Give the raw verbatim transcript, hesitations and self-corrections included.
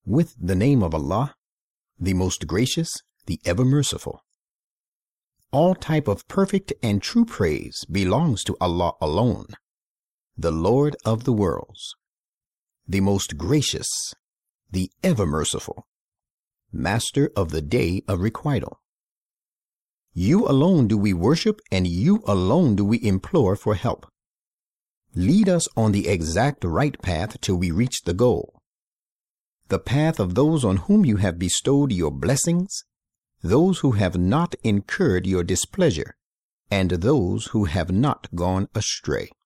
with the name of Allah, the most gracious, the ever merciful. All type of perfect and true praise belongs to Allah alone, the Lord of the worlds, the most gracious, the ever merciful, Master of the day of requital. You alone do we worship, and you alone do we implore for help. Lead us on the exact right path till we reach the goal, the path of those on whom you have bestowed your blessings, those who have not incurred your displeasure, and those who have not gone astray.